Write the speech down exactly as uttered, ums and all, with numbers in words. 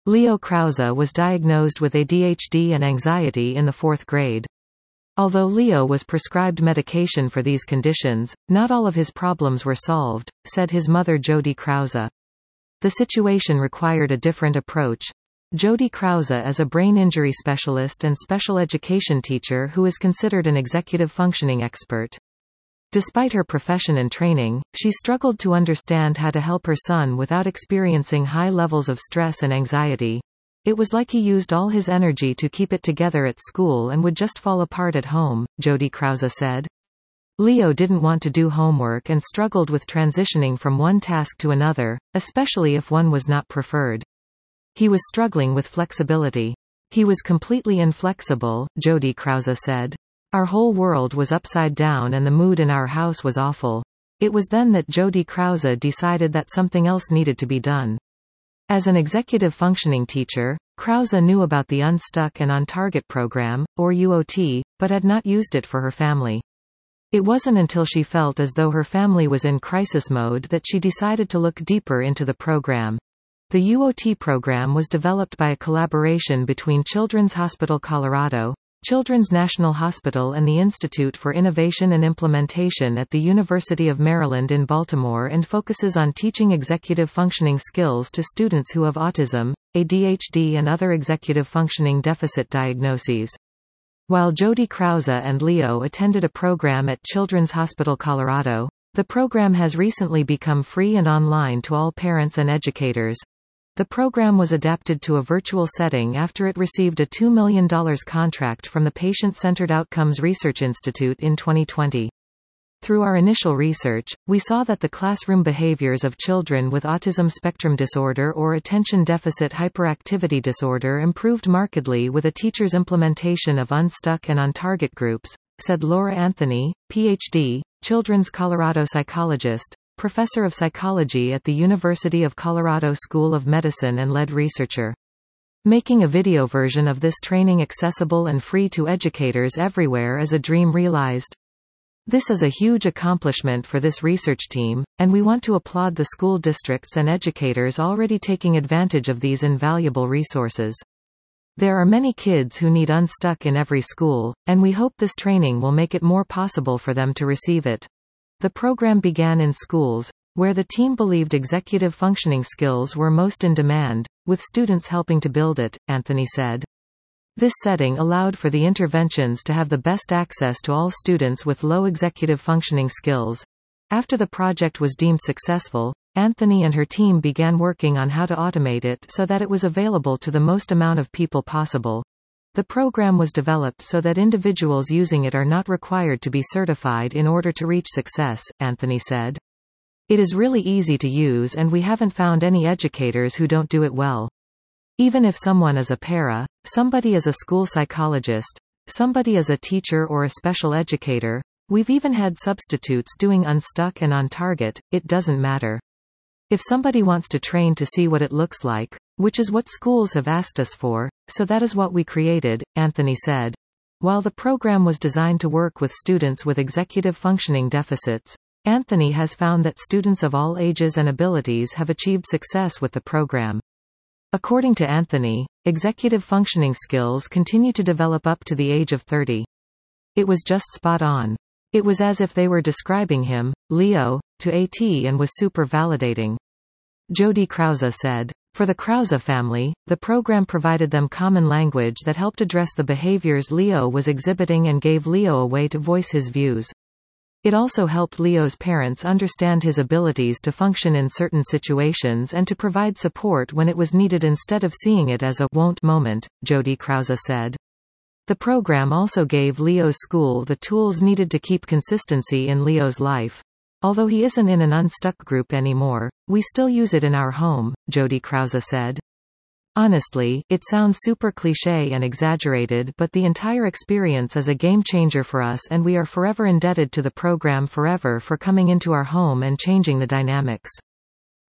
Leo Krause was diagnosed with A D H D and anxiety in the fourth grade. Although Leo was prescribed medication for these conditions, not all of his problems were solved, said his mother Jody Krause. The situation required a different approach. Jody Krause is a brain injury specialist and special education teacher who is considered an executive functioning expert. Despite her profession and training, she struggled to understand how to help her son without experiencing high levels of stress and anxiety. It was like he used all his energy to keep it together at school and would just fall apart at home, Jody Krause said. Leo didn't want to do homework and struggled with transitioning from one task to another, especially if one was not preferred. He was struggling with flexibility. He was completely inflexible, Jody Krause said. Our whole world was upside down and the mood in our house was awful. It was then that Jody Krause decided that something else needed to be done. As an executive functioning teacher, Krause knew about the Unstuck and On Target program, or U O T, but had not used it for her family. It wasn't until she felt as though her family was in crisis mode that she decided to look deeper into the program. The U O T program was developed by a collaboration between Children's Hospital Colorado, Children's National Hospital and the Institute for Innovation and Implementation at the University of Maryland in Baltimore and focuses on teaching executive functioning skills to students who have autism, A D H D and other executive functioning deficit diagnoses. While Jody Krause and Leo attended a program at Children's Hospital Colorado, the program has recently become free and online to all parents and educators. The program was adapted to a virtual setting after it received a two million dollars contract from the Patient-Centered Outcomes Research Institute in twenty twenty. Through our initial research, we saw that the classroom behaviors of children with autism spectrum disorder or attention deficit hyperactivity disorder improved markedly with a teacher's implementation of Unstuck and On Target groups, said Laura Anthony, P H D, Children's Colorado psychologist, professor of psychology at the University of Colorado School of Medicine and lead researcher. Making a video version of this training accessible and free to educators everywhere is a dream realized. This is a huge accomplishment for this research team, and we want to applaud the school districts and educators already taking advantage of these invaluable resources. There are many kids who need Unstuck in every school, and we hope this training will make it more possible for them to receive it. The program began in schools, where the team believed executive functioning skills were most in demand, with students helping to build it, Anthony said. This setting allowed for the interventions to have the best access to all students with low executive functioning skills. After the project was deemed successful, Anthony and her team began working on how to automate it so that it was available to the most amount of people possible. The program was developed so that individuals using it are not required to be certified in order to reach success, Anthony said. It is really easy to use and we haven't found any educators who don't do it well. Even if someone is a para, somebody is a school psychologist, somebody is a teacher or a special educator, we've even had substitutes doing Unstuck and On Target, it doesn't matter. If somebody wants to train to see what it looks like, which is what schools have asked us for, so that is what we created, Anthony said. While the program was designed to work with students with executive functioning deficits, Anthony has found that students of all ages and abilities have achieved success with the program. According to Anthony, executive functioning skills continue to develop up to the age of thirty. It was just spot on. It was as if they were describing him, Leo, to AT and was super validating. Jody Krause said. For the Krause family, the program provided them common language that helped address the behaviors Leo was exhibiting and gave Leo a way to voice his views. It also helped Leo's parents understand his abilities to function in certain situations and to provide support when it was needed instead of seeing it as a won't moment, Jody Krause said. The program also gave Leo's school the tools needed to keep consistency in Leo's life. Although he isn't in an Unstuck group anymore, we still use it in our home, Jody Krause said. Honestly, it sounds super cliché and exaggerated, but the entire experience is a game changer for us and we are forever indebted to the program forever for coming into our home and changing the dynamics.